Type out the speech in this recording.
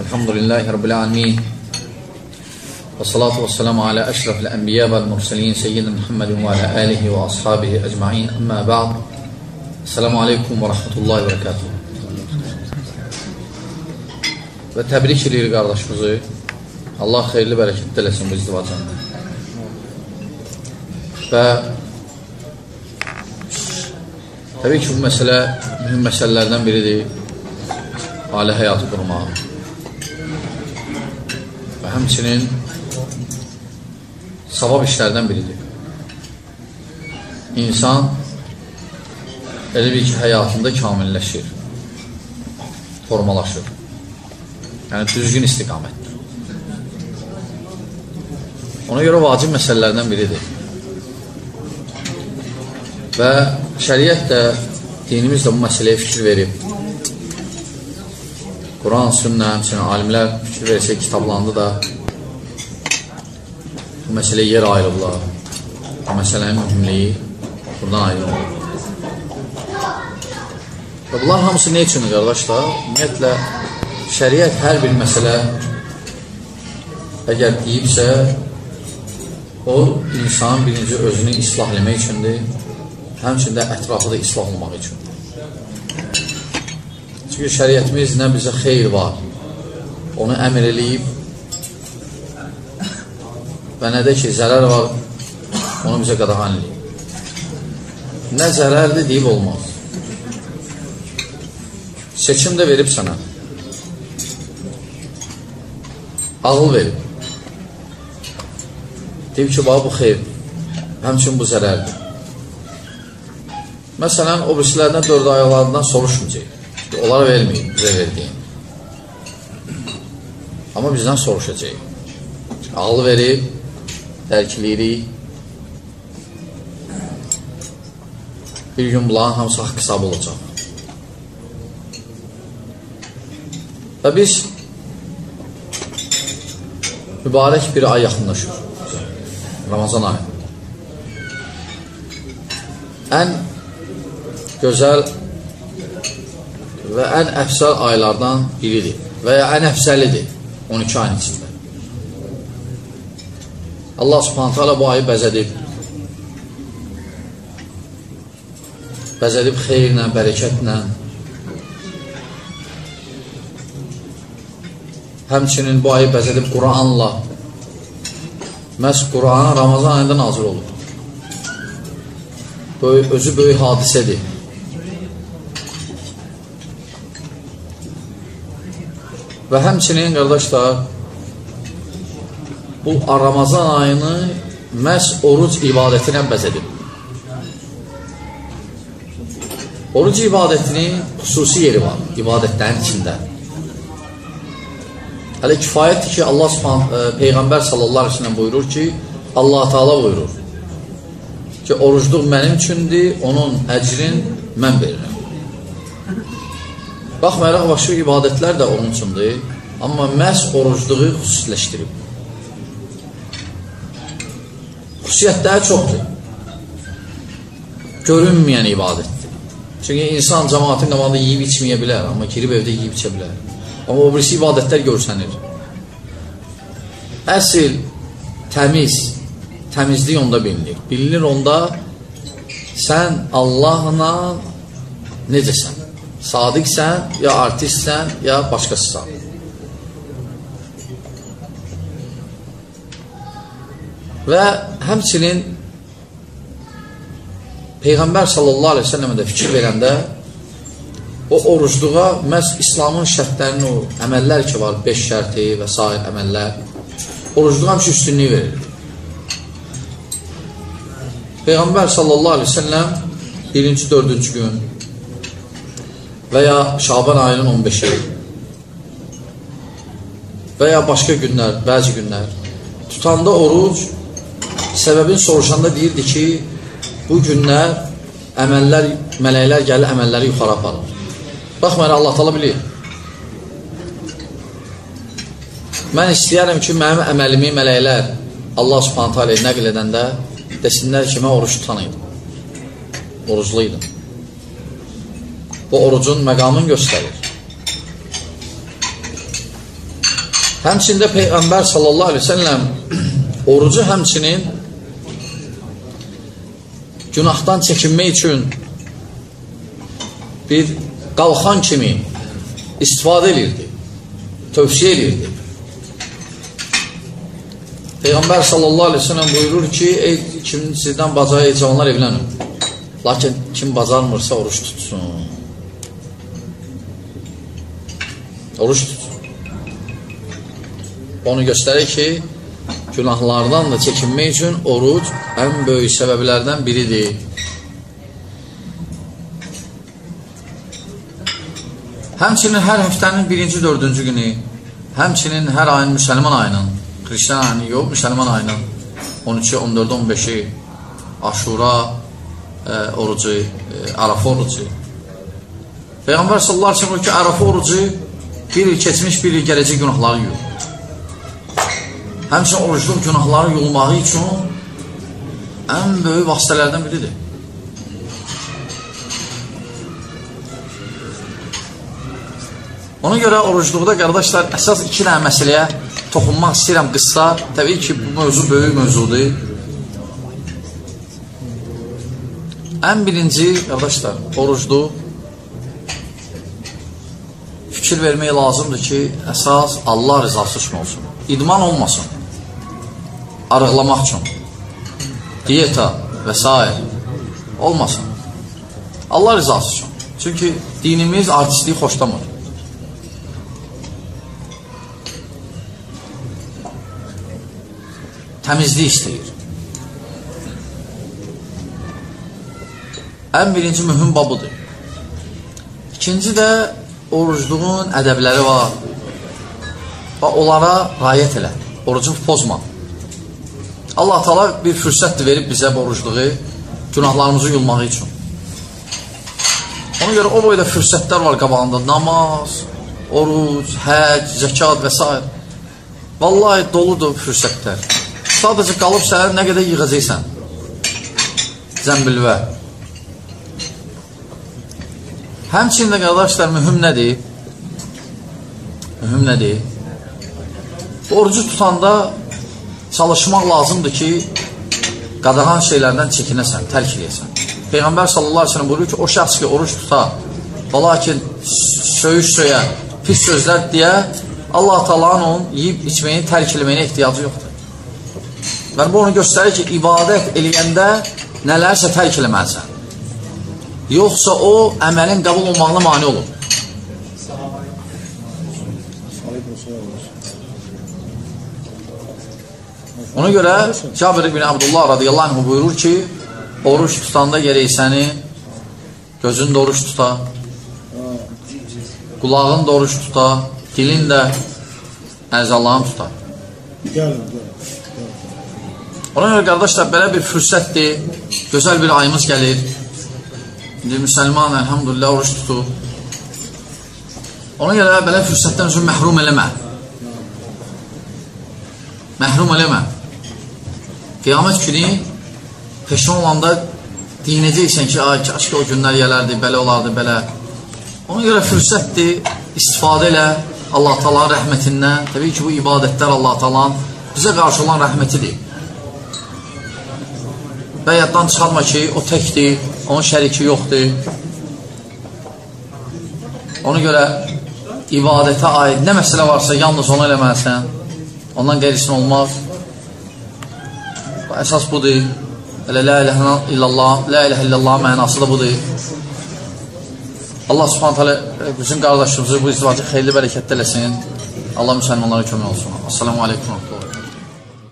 Elhamdülillahi Rabbil alemin. Və salatu və selamu alə əşrafil ənbiyə vəl mürsəlin seyyidin Muhammedin və alə alihi və ashabihi əcmain. Əmmə ba'd. Selamu aleykum və rahmetullahi və rəkatuhu. Və təbrik edir qardaşımızı. Allah xeyirli bərəkətli eləsin bu izdivacında. Və təbii ki, bu məsələ mühüm məsələlərdən biridir. Ailə həyatı qurmaq. Və həmçinin savab işlərdən biridir. İnsan elə bir ki, həyatında kamilləşir, formalaşır. Yəni, düzgün istiqamətdir. Ona görə vacib məsələlərdən biridir. Və şəriət də, dinimiz də bu məsələyə fikir verib. Quran, sünnə, həmçinin alimlər fikir versək kitablandı da bu məsələyə yer ayrılıblar. Bu məsələnin mühümliyi buradan ayrılır. Və bunlar hamısı nə üçündür, qardaşlar? Ümumiyyətlə, şəriət hər bir məsələ əgər deyibsə, o, insanın birinci özünü islah eləmək üçündür, həmçində ətrafı da islah olmaq üçündür. Çünki şəriətimiz nə bizə xeyr var, onu əmr eləyib və nə də ki, zərər var, onu bizə qadağan eləyib. Nə zərərdir deyib olmaz. Seçim də verib sənə. Ağıl verib. Deyib ki, bax, bu xeyr, həmçin bu zərərdir. Məsələn, o birisilərindən 4 ayaqlarından soruşmayacaq. Onlara verməyib, bizə verdiyin. Amma bizdən soruşacaq. Ağıl verib, dərkləyirik. Bir gün bunların hamısı haqq hesabı olacaq. Və biz mübarək bir ay yaxınlaşır. Ramazan ayı. Ən gözəl və ən əfsəl aylardan biridir və ya ən əfsəlidir 12 ayın içində. Allah subhanət hələ bu ayı bəzədib. Bəzədib xeyirlə, bərəkətlə. Həmçinin bu ayı bəzədib Quranla. Məhz Quran Ramazan ayında nazil olur. Özü böyük hadisədir. Və həmçinin, qardaşlar, bu Ramazan ayını məhz oruc ibadətinə bəzədib. Oruc ibadətinin xüsusi yeri var, ibadətlərin içində. Hələ kifayətdir ki, Peyğəmbər sallallahu aleyhi ve sellem buyurur ki, Allah Teala buyurur ki, orucluq mənim üçündür, onun əcrin mən verirəm. Baxmayaraq, başqa ibadətlər də onun üçündür, amma məhz orucluğu xüsusiləşdirib. Xüsusiyyətləri çoxdur. Görünməyən ibadətdir. Çünki insan cəmaatın qabağında yiyib içməyə bilər, amma girib evdə yiyib içə bilər. Amma o birisi ibadətlər görsənir. Əsl, təmizlik onda bilinir. Bilinir onda sən Allahla necəsən? Sadiqsən, ya artistsən, ya başqasısan. Və həmçinin Peyğəmbər sallallahu aleyhi ve sellemə də fikir verəndə o orucluğa məhz İslamın şərtlərinin o əməllər ki var, 5 şərti və s. əməllər, orucluğa həmçə üstünlüyü verilir. Peyğəmbər sallallahu aleyhi ve sellem 1-ci, 4-cü gün və ya Şaban ayının 15-i və ya başqa günlər, bəzi günlər tutanda oruc səbəbin soruşanda deyirdi ki, bu günlər əməllər, mələklər gəlir, əməlləri yuxarı aparır. Baxmayın, Allah Teala bilir. Mən istəyərəm ki, mənim əməlimi mələklər Allah subhanət hələ nəql edəndə desinlər ki, mən oruç tutan idim. Oruclu idim. Bu orucun məqamını göstərir. Həmçində Peyğəmbər sallallahu aleyhi ve sellem orucu həmçinin günahdan çəkinmək üçün bir qalxan kimi istifadə edirdi, tövsiyə edirdi. Peyğəmbər sallallahu aleyhi ve sellem buyurur ki, ey kim sizdən bacarır, cavanlar evlənin. Lakin kim bacarmırsa oruç tutsun. Oruç tutsun. Onu göstərir ki, günahlardan da çəkinmək üçün oruc ən böyük səbəblərdən biridir. Həmçinin hər həftənin 1-ci, 4-cü günü, həmçinin hər ayın müsəlman ayının, Hristiyan ayının yox, müsəlman ayının 13-ü, 14-ü, 15-i, Aşura orucu, Arafa orucu. Peyğəmbər sallallahu aleyhi ve sellem ki, Arafa orucu bir il keçmiş, bir il gələcək günahları yuyur. Həmçinin orucluq günahları yuyulmağı üçün ən böyük vasitələrdən biridir. Ona görə orucluqda, qardaşlar, əsas 2 dənə məsələyə toxunmaq istəyirəm qısa. Təbii ki, bu mövzu böyük mövzudur. Ən birinci, qardaşlar, orucluq fikir vermək lazımdır ki, əsas Allah rızası üçün olsun. İdman olmasın. Arıqlamaq üçün. Diyeta və s. olmasın. Allah rızası üçün. Çünki dinimiz artistliyi xoşlamır. Təmizlik istəyir. Ən birinci mühüm babıdır. İkinci də orucluğun ədəbləri var və onlara rayət elə. Orucu pozma. Allah Teala bir fürsətdir verib bizə orucluğu, günahlarımızı yuyulmağı üçün. Ona görə o boyda fürsətlər var qabağında. Namaz, oruc, həc, zəkat və s. Vallahi doludur fürsətlər. Sadəcə qalıb sənə nə qədər yığacaqsan zəmbilvə. Həmçində qardaşlar, mühüm nədir? Mühüm nədir? Orucu tutanda çalışmaq lazımdır ki, qadağan şeylərdən çəkinəsən, tərk edəsən. Peyğəmbər sallallahu aleyhi ve sellem buyurur ki, o şəxs ki, oruç tuta, lakin söyüş söyə, pis sözlər deyə, Allah Taala'nın onun yiyib içməyini, tərk eləməyinə ehtiyacı yoxdur. Və bu onu göstərir ki, ibadət eləyəndə nələrsə tərk eləməlisən. Yoxsa o, əməlin qəbul olmağına mane olur. Ona görə Cabir ibn Abdullah radiyallahu anh buyurur ki, oruç tutanda gerək səni gözün də oruç tuta, qulağın da oruç tuta, dilin də əzallarını tuta. Ona görə qardaşlar, belə bir fürsətdir, gözəl bir ayımız gəlir. İndi müsəlman, əlhamdülillah, oruç tutur. Ona görə belə fürsətdən üçün məhrum eləmə. Məhrum eləmə. Qiyamət günü peşman olanda deyinəcəksən ki, ay, kaşki o günlər gələrdi, belə olardı, belə. Ona görə fürsətdir, istifadə elə Allah Taala'nın rəhmətindən. Təbii ki, bu ibadətlər Allah Taala'nın bizə qarşı olan rəhmətidir. Və yaddan çıxarma ki, o təkdir, onun şəriki yoxdur. Ona görə ibadətə aid nə məsələ varsa, yalnız onu eləməlisən. Ondan qeyrisin olmaz. Əsas budur. Elə la ilahe illallah mənası da budur. Allah subhanahu teala bütün qardaşlarımızı bu izdivacı xeyirli bərəkətdə eləsin. Allah müsəlmanlara kömək olsun. Assalamu aleykum.